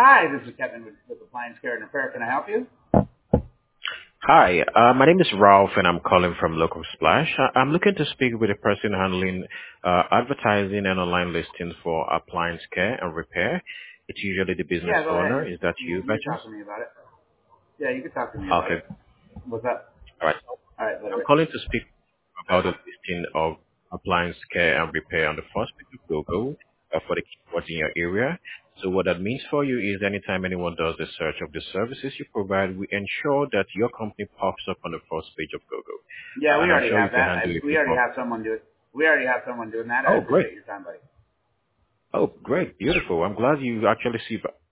Hi, this is Kevin with Appliance Care and Repair. Can I help you? Hi, my name is Ralph, and I'm calling from Local Splash. I'm looking to speak with a person handling advertising and online listings for appliance care and repair. It's usually the business Yeah, go ahead. owner. Is that You you, you by can chance? talk to me about it. Yeah, you can talk to me about Okay, it. What's up? all right. All right, what I'm of it? calling to speak about the listing of appliance care and repair on the first page of Google for the keywords in your area. So what that means for you is anytime anyone does the search of the services you provide, we ensure that your company pops up on the first page of Google. Yeah, we And I'm already sure you have can that. handle a We bit already more. have someone do it. We already have someone doing that. I Oh, great. appreciate your time, buddy. Oh, great. Beautiful. I'm glad you actually see